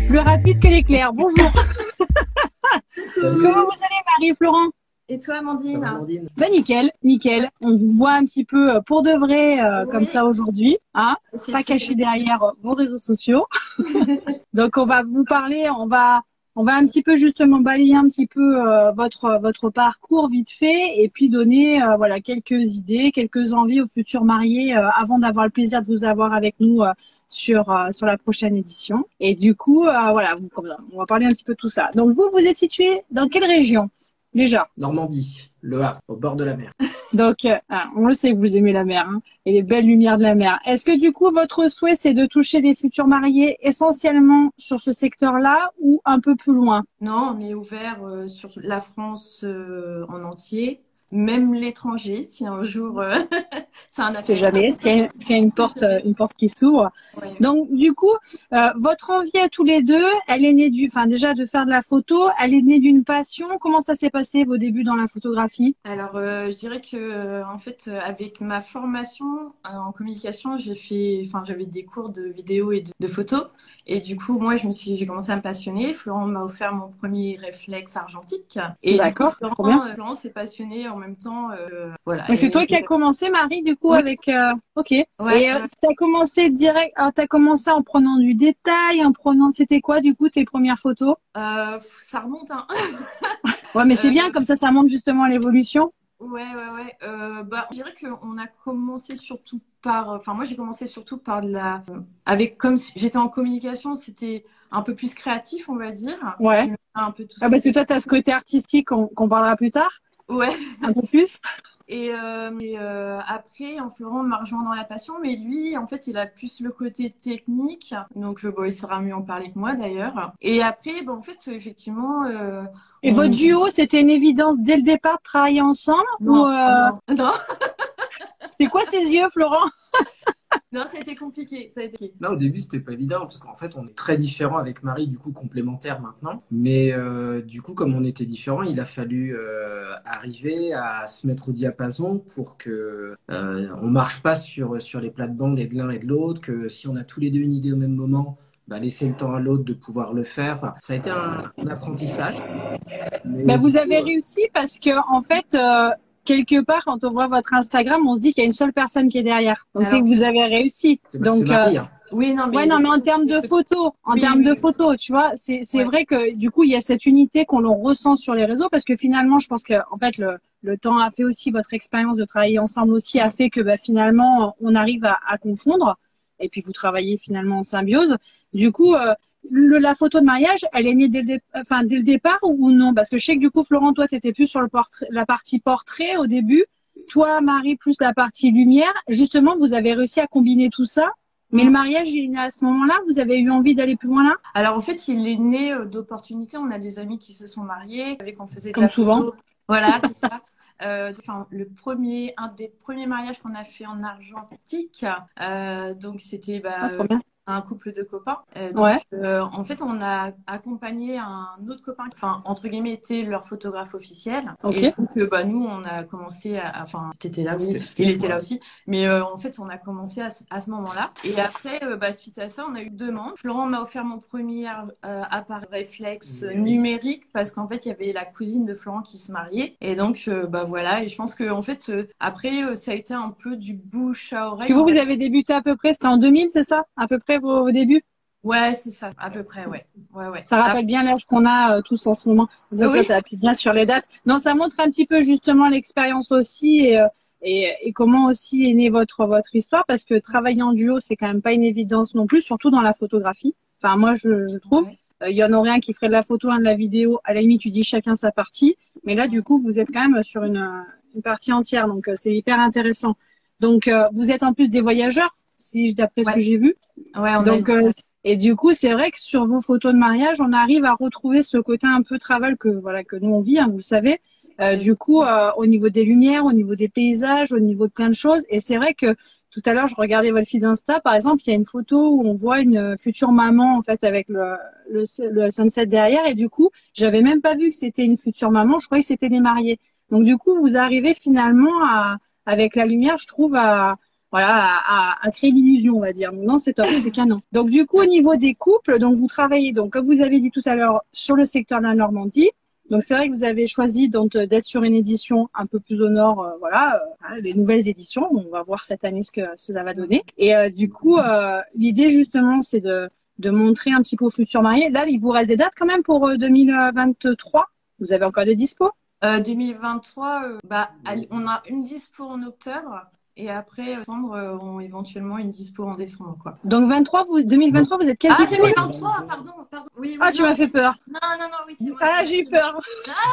Plus rapide que l'éclair. Bonjour. Salut. Comment vous allez, Marie-Florent? Et toi, Ça va, Amandine? Amandine? Ben nickel, nickel. On vous voit un petit peu pour de vrai comme Oui, ça aujourd'hui, hein, c'est pas caché derrière vos réseaux sociaux. Donc on va vous parler, on va un petit peu justement balayer un petit peu votre parcours vite fait et puis donner voilà quelques idées, quelques envies aux futurs mariés avant d'avoir le plaisir de vous avoir avec nous sur la prochaine édition. Et du coup voilà, on va parler un petit peu de tout ça. Donc vous êtes situé dans quelle région déjà? Normandie, Le Havre, au bord de la mer. Donc, on le sait que vous aimez la mer hein, et les belles lumières de la mer. Est-ce que du coup, votre souhait, c'est de toucher des futurs mariés essentiellement sur ce secteur-là ou un peu plus loin? Non, on est ouvert sur la France en entier, même l'étranger, si un jour c'est un C'est appel. jamais, s'il y a une porte qui s'ouvre. Ouais. Donc, du coup, votre envie à tous les deux, elle est née enfin, déjà de faire de la photo, elle est née d'une passion. Comment ça s'est passé vos débuts dans la photographie? Alors, je dirais que en fait, avec ma formation en communication, j'avais des cours de vidéo et de photo, et du coup, moi, j'ai commencé à me passionner. Florent m'a offert mon premier réflexe argentique, et du coup, D'accord, trop bien. Florent s'est passionné en même temps, voilà. Donc, c'est toi qui as Et commencé, Marie, du coup, oui, avec... Ok. Et ouais, t'as commencé direct... Alors, t'as commencé en prenant du détail, en prenant... C'était quoi, du coup, tes premières photos? ça remonte, hein. Ouais, mais c'est Euh, bien, comme ça montre justement l'évolution. ouais. Je dirais qu'on a commencé surtout par. Enfin, moi, j'ai commencé surtout par avec, comme j'étais en communication, c'était un peu plus créatif, on va dire. Ouais. J'aimais un peu tout ce Ah, qui parce que était. toi, t'as ce côté artistique qu'on parlera plus tard, Ouais. un peu plus. Après, en Florent m'a rejoint dans la passion, mais lui, en fait, il a plus le côté technique. Donc, bon, il saura mieux en parler que moi, d'ailleurs. Et après, bon, en fait, effectivement, Et votre duo, c'était une évidence dès le départ de travailler ensemble ou non, oh non, non, c'est quoi ces yeux, Florent? non, ça a été compliqué. Ça a été... Là, au début, c'était pas évident parce qu'en fait, on est très différents avec Marie, du coup, complémentaires maintenant. Mais du coup, comme on était différents, il a fallu arriver à se mettre au diapason pour que on marche pas sur les plates-bandes et de l'un et de l'autre, que si on a tous les deux une idée au même moment, bah, laisser le temps à l'autre de pouvoir le faire. Enfin, ça a été un apprentissage. Ben, Mais du vous coup, avez réussi parce que, en fait, quelque part, quand on voit votre Instagram, on se dit qu'il y a une seule personne qui est derrière. Donc, c'est Alors que vous avez réussi. c'est Donc, Marie, hein. oui, non, ouais, mais non, mais en termes les de photos. photos, Oui, oui, tu vois, c'est ouais. vrai que du coup, il y a cette unité qu'on le ressent sur les réseaux parce que finalement, je pense que en fait, le temps a fait aussi votre expérience de travailler ensemble aussi a fait que bah, finalement, on arrive à confondre et puis vous travaillez finalement en symbiose. Du coup, la photo de mariage, elle est née dès le départ ou non? Parce que je sais que du coup, Florent, toi, tu étais plus sur la partie portrait au début. Toi, Marie, plus la partie lumière. Justement, vous avez réussi à combiner tout ça. Mais le Mm. mariage, il est né à ce moment-là? Vous avez eu envie d'aller plus loin là? Alors, en fait, il est né d'opportunités. On a des amis qui se sont mariés, avec on faisait de Comme la souvent. photo. Voilà, c'est ça. Enfin, un des premiers mariages qu'on a fait en argentique, donc c'était Ah, trop bien. un couple de copains. Ouais. En fait, on a accompagné un autre copain, enfin entre guillemets, était leur photographe officiel. Ok. Et donc, bah nous, on a commencé enfin, t'étais là, oui, C'était il était moi. là aussi. Mais en fait, on a commencé à ce moment-là. Et après, suite à ça, on a eu deux demandes. Florent m'a offert mon premier appareil réflexe numérique parce qu'en fait, il y avait la cousine de Florent qui se mariait. Et donc, voilà. Et je pense que en fait, après, ça a été un peu du bouche à Parce que oreille. vous avez débuté à peu près, c'était en 2000, c'est ça? À peu près vos débuts? Ouais, c'est ça, à peu près, ouais. Ouais. Ça rappelle bien l'âge qu'on a tous en ce moment. Comme ça Oui, appuie bien sur les dates. Non, ça montre un petit peu justement l'expérience aussi et comment aussi est née votre histoire parce que travailler en duo, c'est quand même pas une évidence non plus, surtout dans la photographie. Enfin, moi, je trouve. ouais. Il y en aurait un qui ferait de la photo, un de la vidéo. À la limite, tu dis chacun sa partie. Mais là, du coup, vous êtes quand même sur une partie entière. Donc, c'est hyper intéressant. Donc, vous êtes en plus des voyageurs, si d'après ce que Ouais, j'ai vu. ouais, on a Donc, et du coup, c'est vrai que sur vos photos de mariage, on arrive à retrouver ce côté un peu travel que nous on vit, hein, vous le savez. c'est Du coup, au niveau des lumières, au niveau des paysages, au niveau de plein de choses. Et c'est vrai que tout à l'heure, je regardais votre feed Insta, par exemple, il y a une photo où on voit une future maman en fait avec le sunset derrière. Et du coup, j'avais même pas vu que c'était une future maman. Je croyais que c'était des mariés. Donc du coup, vous arrivez finalement avec la lumière, je trouve voilà, à créer l'illusion, on va dire. Donc, non, c'est top, c'est canon. Donc, du coup, au niveau des couples, donc vous travaillez, donc comme vous avez dit tout à l'heure, sur le secteur de la Normandie. Donc, c'est vrai que vous avez choisi donc d'être sur une édition un peu plus au nord, les nouvelles éditions. On va voir cette année ce que ça va donner. Et du coup, l'idée justement, c'est de montrer un petit peu aux futurs mariés. Là, il vous reste des dates quand même pour 2023. Vous avez encore des dispos? 2023, on a une dispo en octobre et après, septembre, éventuellement une dispo en décembre, quoi. Donc 2023, vous êtes quelle Ah, dispo? 2023, pardon. Oui, Ah, tu m'as fait peur. Non, oui, c'est moi. Ah, j'ai eu peur.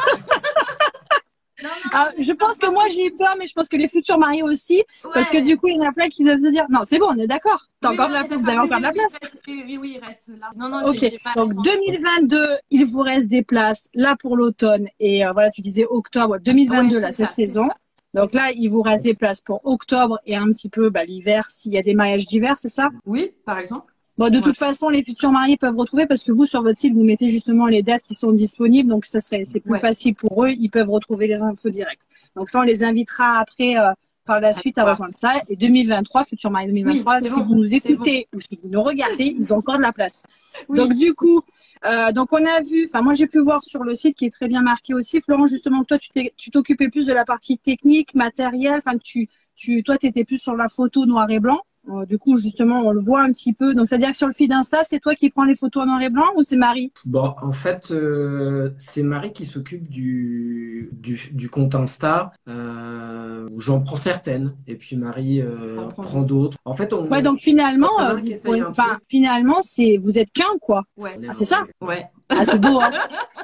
Non, Je pense que moi j'ai eu peur, mais je pense que les futurs mariés aussi, parce que du coup il y en a plein qui doivent se dire non, c'est bon, on est d'accord. Vous avez encore de la place. Oui, il reste là. Non, ok. Donc 2022, il vous reste des places là pour l'automne et voilà, tu disais octobre 2022 là cette saison. Donc là, il vous reste des places pour octobre et un petit peu l'hiver s'il y a des mariages d'hiver, c'est ça? Oui, par exemple. Bon, de toute façon, les futurs mariés peuvent retrouver parce que vous, sur votre site, vous mettez justement les dates qui sont disponibles. Donc, c'est plus facile pour eux. Ils peuvent retrouver les infos directes. Donc, ça, on les invitera après, par la suite, à rejoindre ça. Et 2023, futurs mariés 2023, si vous nous écoutez ou si vous nous regardez, ils ont encore de la place. Oui. Donc, du coup, donc on a vu, moi, j'ai pu voir sur le site qui est très bien marqué aussi. Florent, justement, toi, tu t'occupais plus de la partie technique, matérielle. Toi, t'étais plus sur la photo noir et blanc. Du coup, justement, on le voit un petit peu. Donc, c'est-à-dire que sur le feed Insta, c'est toi qui prends les photos en noir et blanc ou c'est Marie? Bon, en fait, c'est Marie qui s'occupe du compte Insta. J'en prends certaines et puis Marie prend d'autres. En fait, donc finalement, finalement, vous êtes qu'un, quoi. Ouais. C'est ça? Ouais. Ah, c'est beau, hein.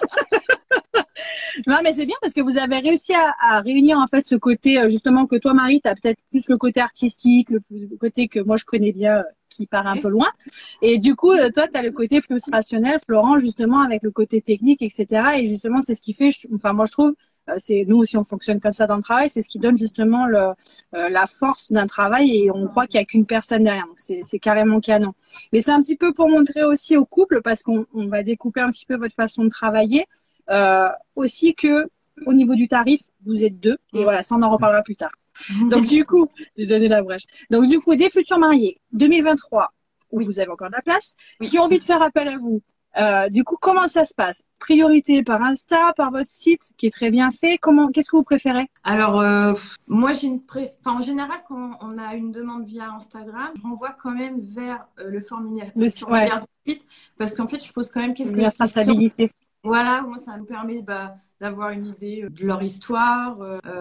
Non, mais c'est bien parce que vous avez réussi à réunir en fait ce côté justement que toi, Marie, tu as peut-être plus le côté artistique, le côté que moi je connais bien, qui part un peu loin. Et du coup, toi, tu as le côté plus rationnel, Florent, justement avec le côté technique, etc. Et justement, c'est ce qui fait, moi je trouve, c'est nous aussi on fonctionne comme ça dans le travail, c'est ce qui donne justement la force d'un travail et on croit qu'il n'y a qu'une personne derrière. Donc c'est carrément canon. Mais c'est un petit peu pour montrer aussi au couple parce qu'on va découper un petit peu votre façon de travailler. Aussi que au niveau du tarif, vous êtes deux et voilà, ça on en reparlera plus tard. Donc du coup, j'ai donné la brèche. Donc du coup, des futurs mariés 2023 où vous avez encore de la place, qui ont envie de faire appel à vous. Du coup, comment ça se passe? Priorité par Insta, par votre site qui est très bien fait. Qu'est-ce que vous préférez? Alors moi j'ai en général quand on a une demande via Instagram, je renvoie quand même vers le formulaire du site parce qu'en fait je pose quand même quelques questions. Traçabilité. Voilà, moi ça me permet d'avoir une idée de leur histoire,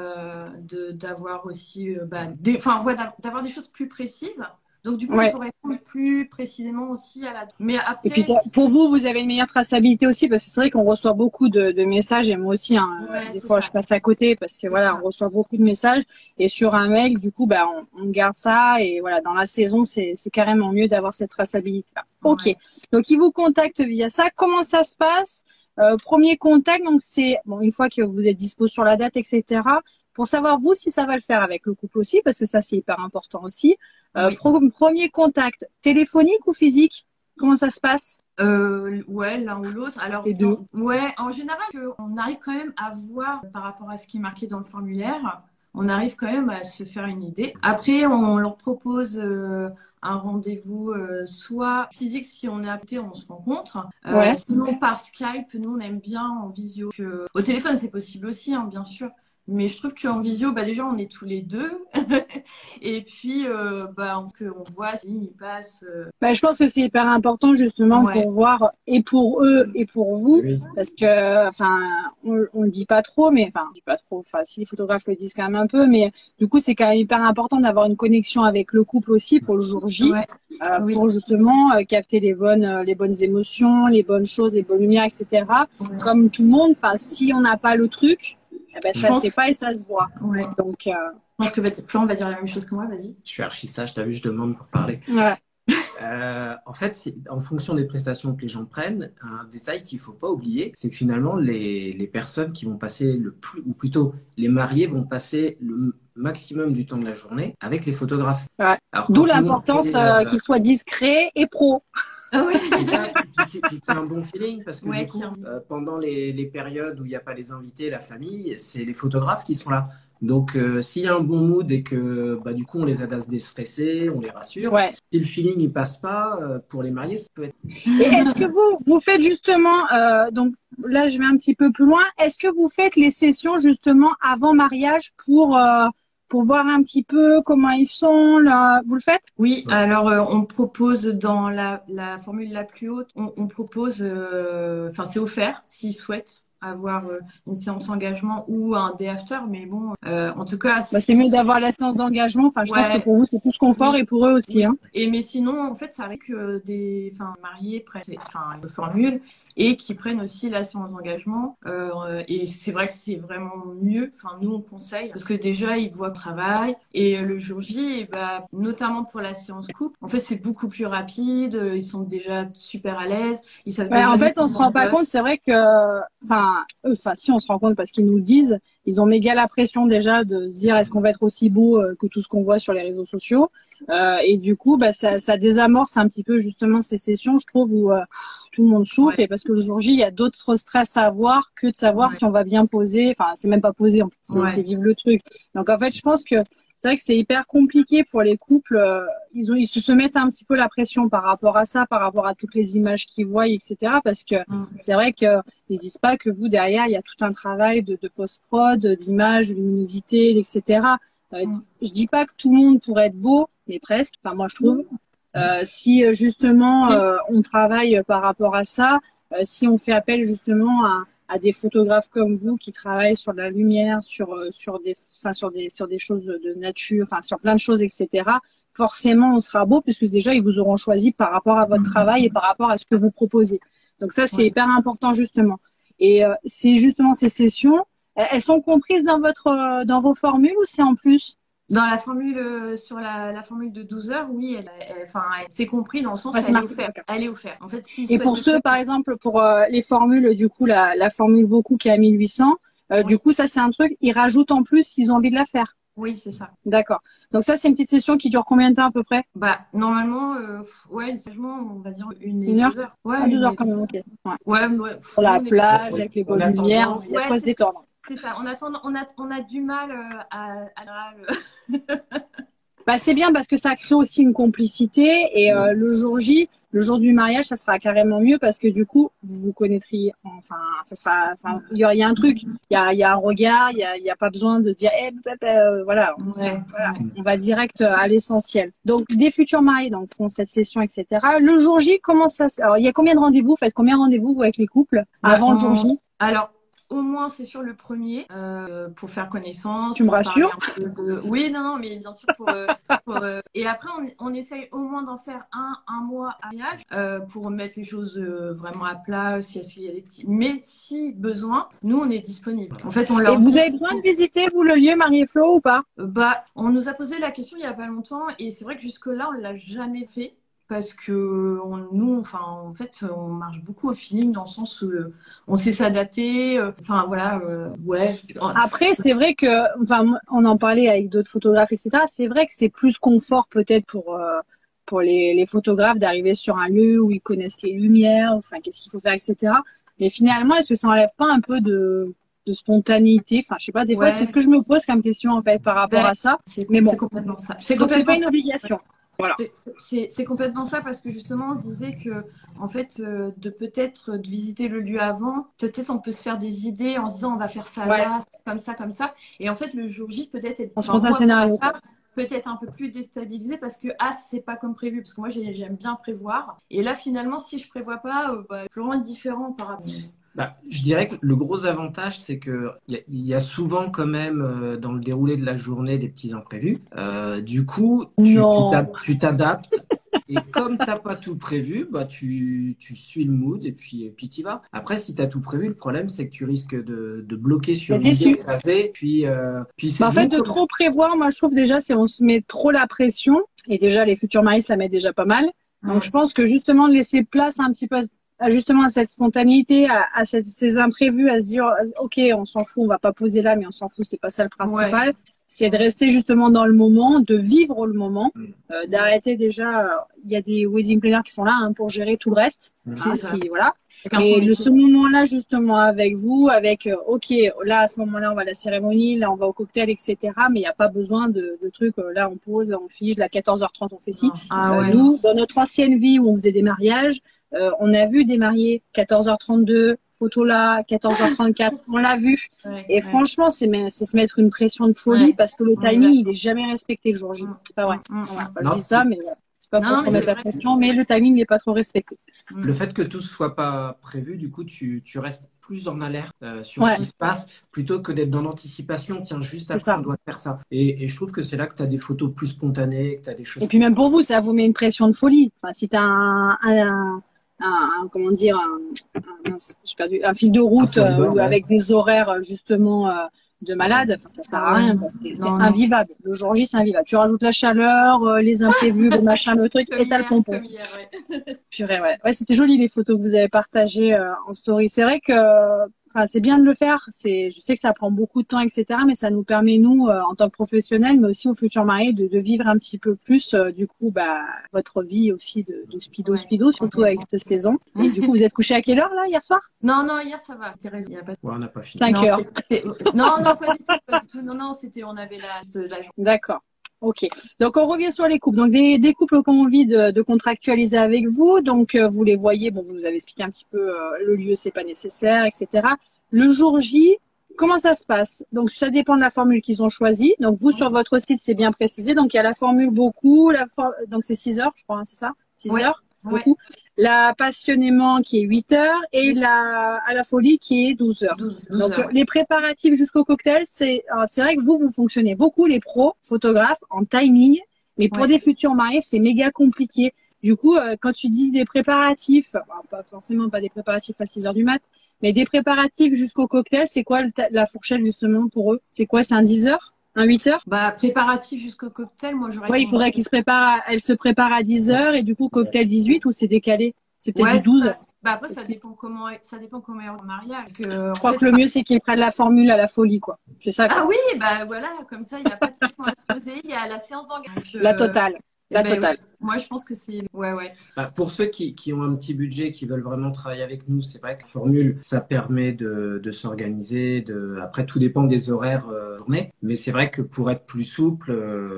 d'avoir aussi d'avoir des choses plus précises. Donc du coup, on pourrait répondre plus précisément aussi à la. Mais après. Et puis pour vous, vous avez une meilleure traçabilité aussi parce que c'est vrai qu'on reçoit beaucoup de messages et moi aussi, des fois je passe à côté parce que on reçoit beaucoup de messages et sur un mail, du coup, on garde ça et voilà, dans la saison, c'est carrément mieux d'avoir cette traçabilité-là. Ok. Donc ils vous contactent via ça. Comment ça se passe? Premier contact, donc c'est une fois que vous êtes dispo sur la date, etc. Pour savoir vous si ça va le faire avec le couple aussi, parce que ça c'est hyper important aussi. Premier contact, téléphonique ou physique? Comment ça se passe? L'un ou l'autre. Alors, les deux. En général, on arrive quand même à voir par rapport à ce qui est marqué dans le formulaire. On arrive quand même à se faire une idée. Après, on leur propose un rendez-vous soit physique si on est apté, on se rencontre. Sinon, par Skype, nous, on aime bien en visio. Au téléphone, c'est possible aussi, hein, bien sûr. Mais je trouve qu'en visio, déjà, on est tous les deux. Et puis, on voit si il passe. Je pense que c'est hyper important, justement, pour voir, et pour eux, et pour vous. Parce que, on le dit pas trop, mais, si les photographes le disent quand même un peu, mais du coup, c'est quand même hyper important d'avoir une connexion avec le couple aussi pour le jour J. Pour justement capter les bonnes émotions, les bonnes choses, les bonnes lumières, etc. Comme tout le monde, si on n'a pas le truc, ça ne fait pas et ça se voit. Donc, je pense que Florent va dire la même chose que moi, vas-y. Je suis archi sage, t'as vu, je demande pour parler. En fait, en fonction des prestations que les gens prennent, un détail qu'il ne faut pas oublier, c'est que finalement, les personnes qui vont passer ou plutôt les mariés vont passer le maximum du temps de la journée avec les photographes. D'où l'importance qu'ils soient discrets et pro. C'est ça, qui a un bon feeling parce que du coup, pendant les périodes où il n'y a pas les invités, la famille, c'est les photographes qui sont là. Donc, s'il y a un bon mood et que bah, du coup on les aide à se déstresser, on les rassure. Ouais. Si le feeling il passe pas, pour les mariés, ça peut être. Et est-ce que vous faites justement, donc là je vais un petit peu plus loin, est-ce que vous faites les sessions justement avant mariage pour voir un petit peu comment ils sont là, vous le faites? Oui, alors on propose dans la formule la plus haute, on propose, enfin c'est offert s'ils souhaitent avoir une séance engagement ou un day after, mais bon, en tout cas, Bah, c'est mieux d'avoir la séance d'engagement. Enfin, je pense que pour vous c'est plus confort oui, et pour eux aussi. oui. Hein. Et mais sinon, en fait, ça arrive que des mariés prennent une formule et qui prennent aussi la séance d'engagement. Et c'est vrai que c'est vraiment mieux. Enfin, nous on conseille parce que déjà ils voient le travail et le jour J, bah, notamment pour la séance couple, en fait c'est beaucoup plus rapide. Ils sont déjà super à l'aise. Ils savent déjà. En fait, on se rend pas compte. C'est vrai que, si on se rend compte parce qu'ils nous le disent, ils ont méga la pression déjà de se dire est-ce qu'on va être aussi beau que tout ce qu'on voit sur les réseaux sociaux. Et du coup, bah, ça désamorce un petit peu justement ces sessions, je trouve, où tout le monde souffre. Ouais. Et parce que le jour J, il y a d'autres stress à avoir que de savoir si on va bien poser. Enfin, c'est même pas poser, en fait, c'est vivre le truc. Donc en fait, je pense que c'est vrai que c'est hyper compliqué pour les couples. Ils se mettent un petit peu la pression par rapport à ça, par rapport à toutes les images qu'ils voient, etc. Parce que c'est vrai qu'ils disent pas que vous, derrière, il y a tout un travail de post-prod, d'image, de luminosité, etc. Je dis pas que tout le monde pourrait être beau, mais presque. Enfin, moi, je trouve. Si justement on travaille par rapport à ça, si on fait appel justement à des photographes comme vous qui travaillent sur la lumière, sur des choses de nature, enfin sur plein de choses, etc. Forcément, on sera beau puisque déjà ils vous auront choisi par rapport à votre travail et par rapport à ce que vous proposez. Donc ça, c'est hyper important justement. Et c'est justement ces sessions, elles sont comprises dans vos formules ou c'est en plus? Dans la formule, sur la formule de 12 heures, oui, c'est compris dans le sens qu'elle est offerte. Elle est offerte. En fait, et pour ceux, par exemple, pour les formules, du coup, la formule beaucoup qui est à 1800, du coup, ça, c'est un truc, ils rajoutent en plus s'ils ont envie de la faire. Oui, c'est ça. D'accord. Donc ça, c'est une petite session qui dure combien de temps à peu près? Bah, normalement, on va dire une heure. 2 heures. Ouais, 2 heures quand même, ok. Ouais, sur la plage, avec les bonnes lumières, il y a quoi se détendre. C'est ça, on a du mal à Bah, c'est bien parce que ça crée aussi une complicité et le jour J, le jour du mariage, ça sera carrément mieux parce que du coup, vous vous connaîtriez. Enfin, il y a un truc, il y a un regard, il y a pas besoin de dire, voilà, on va direct à l'essentiel. Donc, des futurs mariés donc feront cette session, etc. Le jour J, alors, il y a combien de rendez-vous? Faites combien de rendez-vous vous avec les couples avant le jour J? Alors. Au moins, c'est sur le premier pour faire connaissance. Tu me rassures? Oui, non, mais bien sûr. Et après, on essaye au moins d'en faire un mois à mariage pour mettre les choses vraiment à plat, s'il y a des petits. Mais si besoin, nous, on est disponible. En fait, Et vous avez besoin de visiter, vous, le lieu, Marie et Flo, ou pas? On nous a posé la question il y a pas longtemps et c'est vrai que jusque-là, on l'a jamais fait. Parce que nous, en fait, on marche beaucoup au feeling dans le sens où on sait s'adapter. Ouais. Après, c'est vrai que, on en parlait avec d'autres photographes, etc. C'est vrai que c'est plus confort peut-être pour les photographes d'arriver sur un lieu où ils connaissent les lumières, qu'est-ce qu'il faut faire, etc. Mais finalement, est-ce que ça enlève pas un peu de spontanéité? Enfin, je sais pas. Des fois, c'est ce que je me pose comme question en fait par rapport à ça. Mais bon, c'est complètement ça. Donc c'est pas une obligation. Voilà. C'est complètement ça parce que justement on se disait que en fait de visiter le lieu avant, peut-être on peut se faire des idées en se disant on va faire ça là, comme ça et en fait le jour J peut-être on se monte un scénario peut-être un peu plus déstabilisé parce que c'est pas comme prévu parce que moi j'aime bien prévoir et là finalement si je prévois pas Florent est différent par rapport. Je dirais que le gros avantage, c'est que il y a souvent quand même dans le déroulé de la journée des petits imprévus. Du coup, tu t'adaptes. Et comme t'as pas tout prévu, tu suis le mood et puis t'y vas. Après, si t'as tout prévu, le problème c'est que tu risques de bloquer sur l'idée que t'avais. Puis en fait, de trop prévoir, moi je trouve déjà si on se met trop la pression et déjà les futurs mariés ça met déjà pas mal. Donc je pense que justement de laisser place un petit peu justement à cette spontanéité, à ces imprévus, à se dire ok on s'en fout, on va pas poser là, mais on s'en fout, c'est pas ça le principal. c'est de rester justement dans le moment, de vivre le moment, d'arrêter déjà. Il y a des wedding planners qui sont là pour gérer tout le reste. Voilà. Et ce moment-là justement avec vous, avec ok, là à ce moment-là on va à la cérémonie, là on va au cocktail, etc. Mais il n'y a pas besoin de trucs. Là on pose, là on fige, là 14h30 on fait ci. Nous, dans notre ancienne vie où on faisait des mariages, on a vu des mariés 14h32. Photo là, 14h34, on l'a vu. Franchement, c'est se mettre une pression de folie parce que le timing, il est jamais respecté le jour J. C'est pas vrai. Je dis ça, mais c'est pas pour mettre la pression, mais le timing n'est pas trop respecté. Le fait que tout ne soit pas prévu, du coup, tu restes plus en alerte sur ce qui se passe plutôt que d'être dans l'anticipation. Tiens, juste après, on doit faire ça. Et je trouve que c'est là que tu as des photos plus spontanées, que tu as des choses. Et puis même pour vous, ça vous met une pression de folie. Enfin, si tu as comment dire, j'ai perdu, un fil de route avec des horaires justement de malade, ça sert à rien. C'est invivable. Le jour J, c'est invivable. Tu rajoutes la chaleur, les imprévus, le machin, le truc, et t'as le pompon. Purée, ouais, c'était joli les photos que vous avez partagées en story. C'est vrai que c'est bien de le faire. Je sais que ça prend beaucoup de temps, etc. Mais ça nous permet, nous, en tant que professionnels, mais aussi aux futurs mariés, de vivre un petit peu plus, du coup, votre vie aussi de speedo, surtout avec cette saison. Et du coup, vous êtes couché à quelle heure, là, hier soir? Non, hier, ça va. T'as raison. On n'a pas fini. 5 heures. Non, pas du tout. Non, on avait la journée. D'accord. Ok. Donc, on revient sur les couples. Donc, des couples qui ont envie de contractualiser avec vous. Donc, vous les voyez. Bon, vous nous avez expliqué un petit peu le lieu, c'est pas nécessaire, etc. Le jour J, comment ça se passe? Donc, ça dépend de la formule qu'ils ont choisie. Donc, vous, sur votre site, c'est bien précisé. Donc, il y a la formule beaucoup. Donc, c'est 6 heures, je crois, c'est ça? 6 heures? Beaucoup. La passionnément qui est 8 heures et à la folie qui est 12 heures. 12 Donc, heures, les préparatifs jusqu'au cocktail, c'est vrai que vous fonctionnez beaucoup, les pros, photographes, en timing. Mais pour des futurs mariés, c'est méga compliqué. Du coup, quand tu dis des préparatifs, pas forcément pas des préparatifs à 6 heures du mat, mais des préparatifs jusqu'au cocktail, c'est quoi la fourchette justement pour eux? C'est quoi? C'est un 10 heures? Un 8 heures? Préparatif jusqu'au cocktail, moi j'aurais. Ouais, il faudrait elle se prépare à 10 heures et du coup, cocktail 18 ou c'est décalé? C'est peut-être du 12. Après, ça dépend comment est le mariage. Je crois que le mieux, c'est qu'ils prennent la formule à la folie, quoi. C'est ça. Ah oui, voilà, comme ça, il n'y a pas de questions à se poser, il y a la séance d'engagement. La totale. Totale. Moi, je pense que c'est. Ouais. Pour ceux qui ont un petit budget, qui veulent vraiment travailler avec nous, c'est vrai que la formule, ça permet de s'organiser. Après, tout dépend des horaires journée. Mais c'est vrai que pour être plus souple,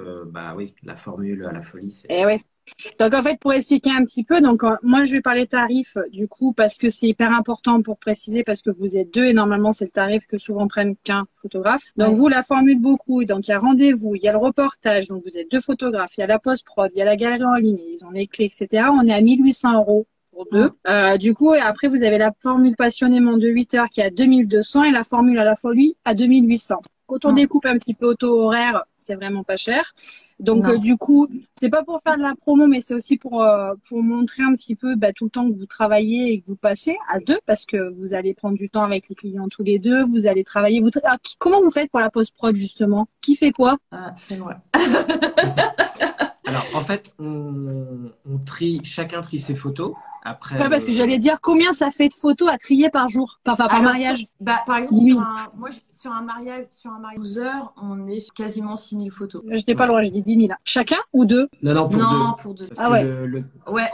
oui, la formule à la folie, c'est. Oui. Donc en fait, pour expliquer un petit peu, donc moi je vais parler tarifs du coup parce que c'est hyper important pour préciser parce que vous êtes deux et normalement c'est le tarif que souvent prennent qu'un photographe. Donc vous la formule beaucoup, donc il y a rendez-vous, il y a le reportage, donc vous êtes deux photographes, il y a la post-prod, il y a la galerie en ligne, ils ont les clés, etc. On est à 1800 € pour deux. Du coup, et après vous avez la formule passionnément de 8 heures qui est à 2200 et la formule à la folie à 2800. Quand on découpe un petit peu au taux horaire, c'est vraiment pas cher. Donc du coup, c'est pas pour faire de la promo, mais c'est aussi pour montrer un petit peu tout le temps que vous travaillez et que vous passez à deux, parce que vous allez prendre du temps avec les clients tous les deux, vous allez travailler. Comment vous faites pour la post-prod justement? Qui fait quoi? C'est vrai. Alors en fait, chacun trie ses photos. Après, parce que j'allais dire combien ça fait de photos à trier par jour, par mariage. Par exemple, sur un mariage 12 heures, on est sur quasiment 6000 photos. J'étais pas loin, je dis 10 000. Chacun ou deux? Non, pour deux. Ouais,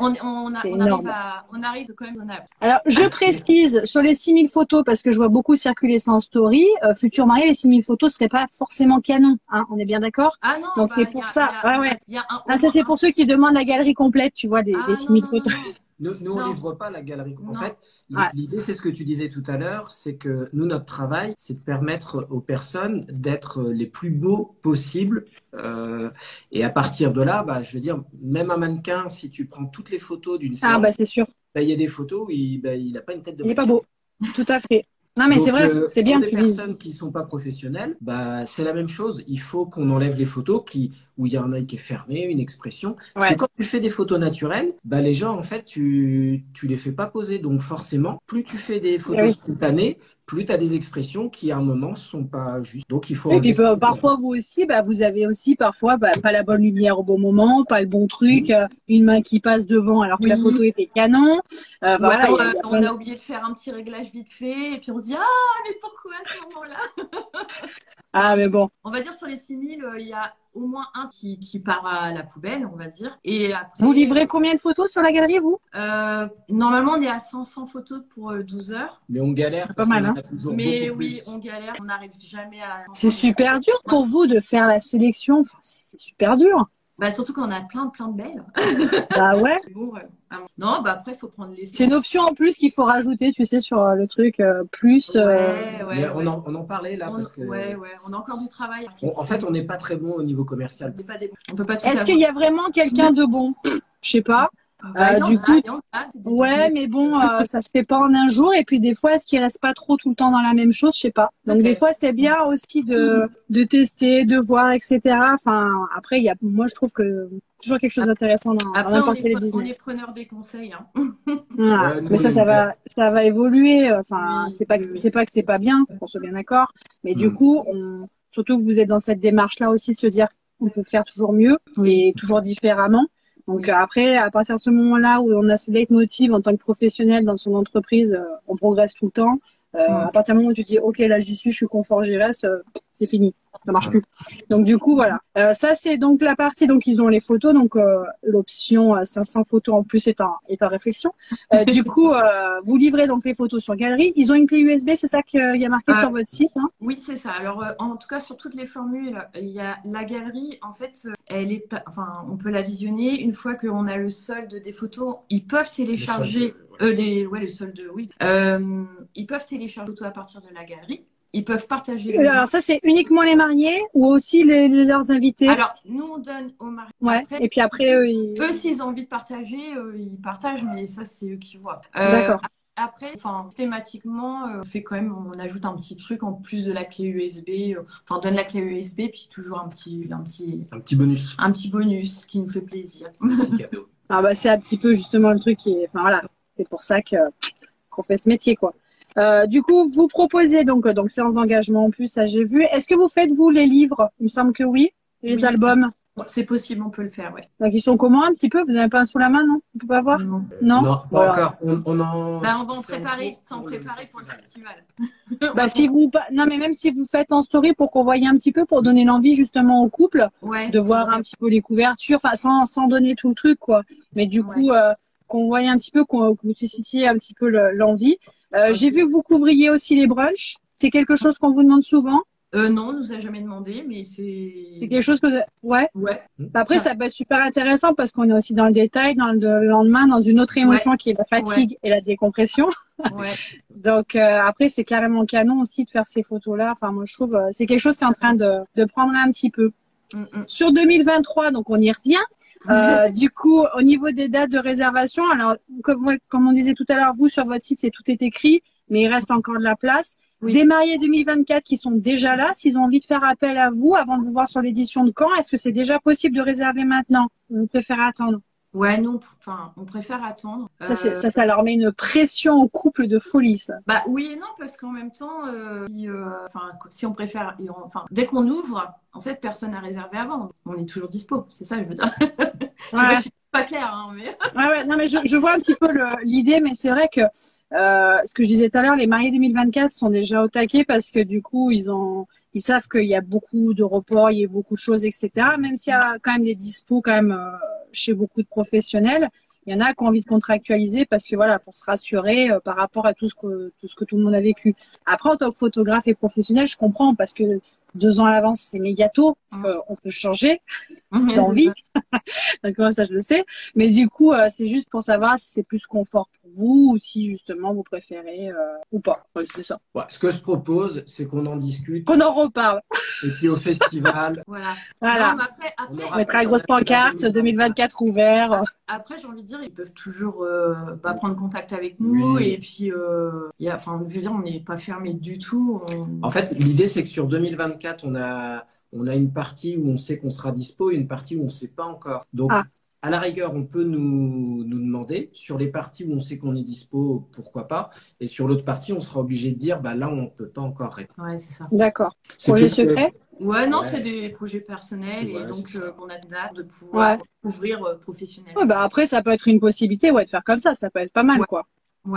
on arrive quand même raisonnable. Alors, je précise, sur les 6000 photos, parce que je vois beaucoup circuler ça en story, futur marié, les 6000 photos seraient pas forcément canon, hein, on est bien d'accord? Ah non, donc c'est pour ça. Ça c'est pour ceux qui demandent la galerie complète, tu vois, des 6000 photos. Nous, on livre pas la galerie. En fait, l'idée, c'est ce que tu disais tout à l'heure, c'est que nous, notre travail, c'est de permettre aux personnes d'être les plus beaux possibles. Et à partir de là, je veux dire, même un mannequin, si tu prends toutes les photos d'une séance, c'est sûr. Il y a des photos où il n'a pas une tête de mannequin. Il n'est pas beau. Tout à fait. Non, mais c'est vrai, c'est bien. Pour les personnes qui sont pas professionnelles, c'est la même chose. Il faut qu'on enlève les photos où il y a un œil qui est fermé, une expression. Parce que quand tu fais des photos naturelles, les gens, en fait, tu les fais pas poser. Donc, forcément, plus tu fais des photos spontanées, plus tu as des expressions qui, à un moment, sont pas justes. Donc, il faut. Et puis, parfois, vous aussi, vous avez aussi parfois pas la bonne lumière au bon moment, pas le bon truc, une main qui passe devant alors que la photo était canon. On a oublié de faire un petit réglage vite fait et puis on se dit mais pourquoi à ce moment-là? Ah, mais bon. On va dire sur les 6000, il y a au moins un qui part à la poubelle, on va dire. Et après, Vous livrez combien de photos sur la galerie, vous? Normalement, on est à 500 photos pour 12 heures. Mais on galère Pas parce mal, qu'on en hein. a toujours Mais beaucoup oui, plus. on galère, on n'arrive jamais à... C'est super dur pour vous de faire la sélection. Enfin, c'est super dur. Bah, surtout qu'on a plein de belles. Bah ouais. Bon, ouais. Non, bah après, il faut prendre les... C'est une option en plus qu'il faut rajouter, tu sais, sur le truc plus. Mais on en parlait là parce que Ouais, on a encore du travail. en fait, on n'est pas très bon au niveau commercial. On peut pas tout Est-ce qu'il y a vraiment quelqu'un de bon? Je sais pas. Du coup, ouais, mais bon, ça se fait pas en un jour. Et puis des fois, est-ce qu'il reste pas trop tout le temps dans la même chose? Je sais pas. Donc des fois, c'est bien aussi de tester, de voir, etc. Enfin, après, moi, je trouve que toujours quelque chose d'intéressant dans n'importe quel business. On est preneur des conseils. Hein. Voilà. Ouais, Mais ça va évoluer. Enfin, Oui, c'est pas que c'est pas bien, qu'on soit bien d'accord. Mais du coup, surtout que vous êtes dans cette démarche-là aussi de se dire qu'on peut faire toujours mieux et toujours différemment. Donc après, à partir de ce moment-là où on a ce leitmotiv en tant que professionnel dans son entreprise, on progresse tout le temps. À partir du moment où tu dis, OK, là j'y suis, je suis confort, j'y reste, c'est fini. Ça marche plus. Donc du coup, voilà. Ça, c'est donc la partie, donc ils ont les photos, donc l'option 500 photos en plus est en réflexion. Du coup, vous livrez donc les photos sur galerie. Ils ont une clé USB, c'est ça qu'il y a marqué sur votre site, hein? Oui, c'est ça. Alors, en tout cas, sur toutes les formules, il y a la galerie. En fait, on peut la visionner une fois qu'on a le solde des photos. Ils peuvent télécharger le solde, oui. Ils peuvent télécharger les photos à partir de la galerie. Ils peuvent partager. Alors ça, c'est uniquement les mariés ou aussi leurs invités? Alors, nous, on donne aux mariés. Ouais. Après, et puis après, eux, s'ils ont envie de partager, ils partagent, mais ça, c'est eux qui voient. D'accord. Après, thématiquement, on ajoute un petit truc en plus de la clé USB. On donne la clé USB, puis toujours un petit bonus. Un petit bonus qui nous fait plaisir. Un petit cadeau. Ah bah, c'est un petit peu justement le truc voilà, c'est pour ça qu'on fait ce métier, quoi. Du coup, vous proposez donc séance d'engagement en plus, ça j'ai vu. Est-ce que vous faites, vous, les livres? Il me semble que oui. Les albums? C'est possible, on peut le faire, ouais. Donc, ils sont comment un petit peu? Vous n'avez pas un sous la main, non? On peut pas voir? Non, pas encore. On va en préparer, pour le festival. Non, mais même si vous faites en story pour qu'on voie un petit peu, pour donner l'envie justement au couple de voir un petit peu les couvertures, enfin sans donner tout le truc, quoi. Mais du coup, qu'on voie un petit peu, que vous suscitiez un petit peu l'envie. J'ai vu que vous couvriez aussi les brunchs. C'est quelque chose qu'on vous demande souvent? Non, on nous a jamais demandé, mais c'est quelque chose que... Ouais. Après, ça peut être super intéressant parce qu'on est aussi dans le détail, dans le lendemain, dans une autre émotion qui est la fatigue et la décompression. Donc, après, c'est carrément canon aussi de faire ces photos-là. Enfin, moi, je trouve, c'est quelque chose qui est en train de prendre un petit peu. Sur 2023, donc on y revient. Du coup, au niveau des dates de réservation, alors, comme on disait tout à l'heure, vous, sur votre site, tout est écrit, mais il reste encore de la place. Des mariés 2024 qui sont déjà là, s'ils ont envie de faire appel à vous avant de vous voir sur l'édition de Caen, est-ce que c'est déjà possible de réserver maintenant? Vous préférez attendre? Ouais, nous, on préfère attendre. Ça leur met une pression au couple de folie, ça. Bah oui et non, parce qu'en même temps, si on préfère, dès qu'on ouvre, en fait, personne n'a réservé avant. On est toujours dispo, c'est ça, je veux dire. Je suis pas claire, hein, mais. Non, mais je vois un petit peu l'idée, mais c'est vrai que ce que je disais tout à l'heure, les mariés 2024 sont déjà au taquet parce que du coup, ils savent qu'il y a beaucoup de reports, il y a beaucoup de choses, etc. Même s'il y a quand même des dispos quand même chez beaucoup de professionnels, il y en a qui ont envie de contractualiser parce que voilà, pour se rassurer par rapport à tout ce que tout le monde a vécu. Après, en tant que photographe et professionnel, je comprends parce que 2 ans à l'avance, c'est méga tôt parce qu'on peut changer d'envie. Donc ça, je le sais. Mais du coup, c'est juste pour savoir si c'est plus confort pour vous ou si justement vous préférez ou pas. C'est ça. Ce que je propose, c'est qu'on en discute. Qu'on en reparle. Et puis au festival. Voilà. Non, après, on mettra une grosse pancarte 2024 ouvert. Après, j'ai envie de dire, ils peuvent toujours prendre contact avec nous. Et puis, je veux dire, on n'est pas fermé du tout. En fait, l'idée, c'est que sur 2024, on a une partie où on sait qu'on sera dispo et une partie où on ne sait pas encore. Donc, à la rigueur, on peut nous demander. Sur les parties où on sait qu'on est dispo, pourquoi pas. Et sur l'autre partie, on sera obligé de dire, là, on ne peut pas encore répondre. Ouais, c'est ça. D'accord. Projet secret? C'est des projets personnels et donc on a hâte de pouvoir ouvrir professionnellement. Après, ça peut être une possibilité de faire comme ça. Ça peut être pas mal, quoi. Ouais.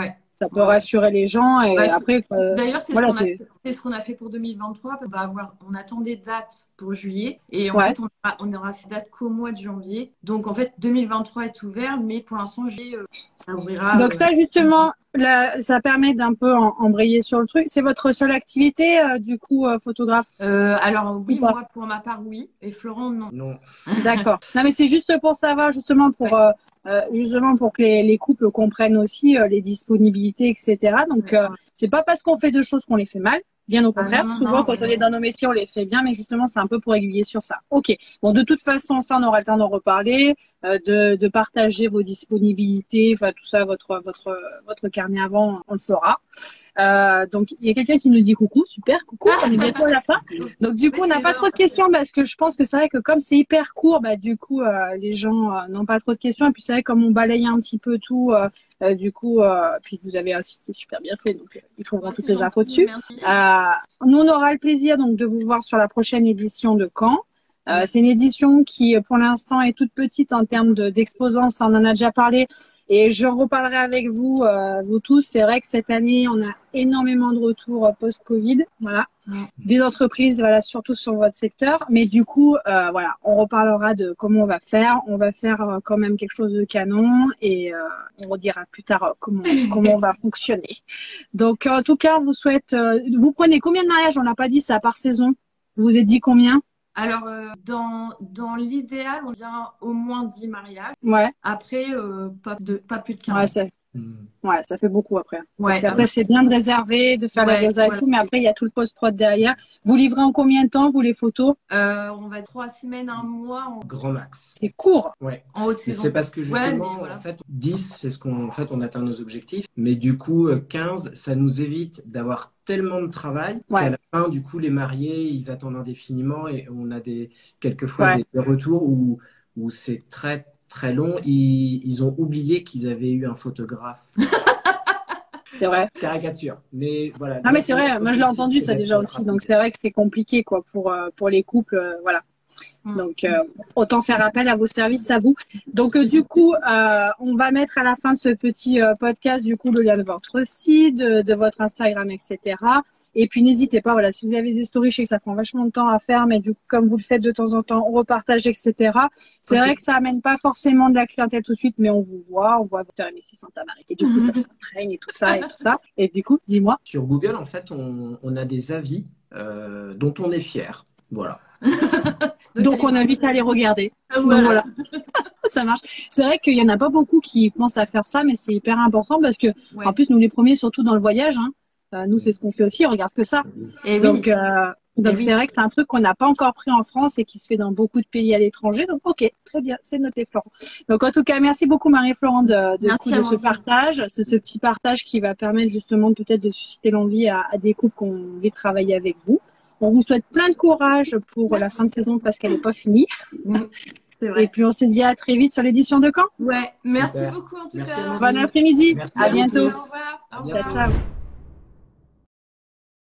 Ça peut rassurer les gens et Bah, après, d'ailleurs, c'est voilà, ce qu'on a fait pour 2023. On attend des dates pour juillet et en ouais. fait, on aura ces dates qu'au mois de janvier. Donc, en fait, 2023 est ouvert, mais pour l'instant, ça ouvrira. Donc ça, justement, ça permet d'un peu embrayer sur le truc. C'est votre seule activité, du coup, photographe? Alors, Ou oui, pas? moi, pour ma part, oui. Et Florent, non. Non. D'accord. Non, mais c'est juste pour savoir, justement, justement pour que les couples comprennent aussi les disponibilités, etc. Donc, c'est pas parce qu'on fait deux choses qu'on les fait mal. Bien au contraire. Non, Souvent, quand on est dans nos métiers, on les fait bien, mais justement, c'est un peu pour aiguiller sur ça. Ok. Bon, de toute façon, ça, on aura le temps d'en reparler, de partager vos disponibilités, enfin tout ça, votre carnet avant, on le fera. Donc, il y a quelqu'un qui nous dit coucou, super, coucou, on est bientôt à la fin. Donc, du coup, on n'a pas trop de questions parce que je pense que c'est vrai que comme c'est hyper court, bah, du coup, les gens n'ont pas trop de questions. Et puis, c'est vrai, comme on balaye un petit peu tout, du coup, puis vous avez un site super bien fait, donc ils trouveront toutes les infos dessus. Nous, on aura le plaisir donc de vous voir sur la prochaine édition de Caen. C'est une édition qui, pour l'instant, est toute petite en termes d'exposants. Ça, on en a déjà parlé. Et je reparlerai avec vous, vous tous. C'est vrai que cette année, on a énormément de retours post-Covid. Voilà. Des entreprises, voilà, surtout sur votre secteur. Mais du coup, voilà, on reparlera de comment on va faire. On va faire quand même quelque chose de canon et on redira plus tard comment on va fonctionner. Donc, en tout cas, on vous souhaite. Vous prenez combien de mariages? On l'a pas dit, ça par saison. Vous vous êtes dit combien? Alors, dans l'idéal, on vient au moins 10 mariages. Ouais. Après, pas plus de 15. Ouais, ça fait beaucoup après. Ouais, Parce qu'après, c'est bien de réserver, de faire la résa et tout, mais après, il y a tout le post-prod derrière. Vous livrez en combien de temps, vous, les photos? On va 3 semaines, 1 mois. Grand max. C'est court. Ouais. En haute saison. C'est parce que justement, en fait, 10, c'est on atteint nos objectifs. Mais du coup, 15, ça nous évite d'avoir tellement de travail qu'à la fin, du coup, les mariés, ils attendent indéfiniment et on a quelquefois des retours où c'est très, très long. Ils ont oublié qu'ils avaient eu un photographe. C'est vrai. Caricature. Mais voilà. Non, mais c'est vrai. Moi, je l'ai entendu, ça déjà aussi. Donc, c'est vrai que c'est compliqué, quoi, pour les couples. Voilà. Donc, autant faire appel à vos services, à vous. Donc, du coup, on va mettre à la fin de ce petit podcast, du coup, le lien de votre site, de votre Instagram, etc. Et puis, n'hésitez pas, voilà, si vous avez des stories, je sais que ça prend vachement de temps à faire, mais du coup, comme vous le faites de temps en temps, on repartage, etc. C'est vrai que ça amène pas forcément de la clientèle tout de suite, mais on voit Victor M6 Santa Maria. Et du coup, ça s'entraîne et tout ça, et tout ça. Et du coup, dis-moi. Sur Google, en fait, on a des avis dont on est fier. Voilà. Donc, on invite à les regarder. Voilà. Ça marche. C'est vrai qu'il y en a pas beaucoup qui pensent à faire ça, mais c'est hyper important parce que, en plus, nous les premiers, surtout dans le voyage, nous, c'est ce qu'on fait aussi, on regarde que ça. Et donc, c'est vrai que c'est un truc qu'on n'a pas encore pris en France et qui se fait dans beaucoup de pays à l'étranger. Donc, ok, très bien, c'est noté, Florent. Donc, en tout cas, merci beaucoup, Marie-Florent, de ce partage, ce petit partage qui va permettre justement peut-être de susciter l'envie à des couples qui ont envie de travailler avec vous. On vous souhaite plein de courage pour la fin de saison parce qu'elle n'est pas finie. C'est vrai. Et puis, on se dit à très vite sur l'édition de Caen. Ouais, merci beaucoup en tout cas. Bon après-midi. Merci à bientôt. Au revoir. Ciao, ciao.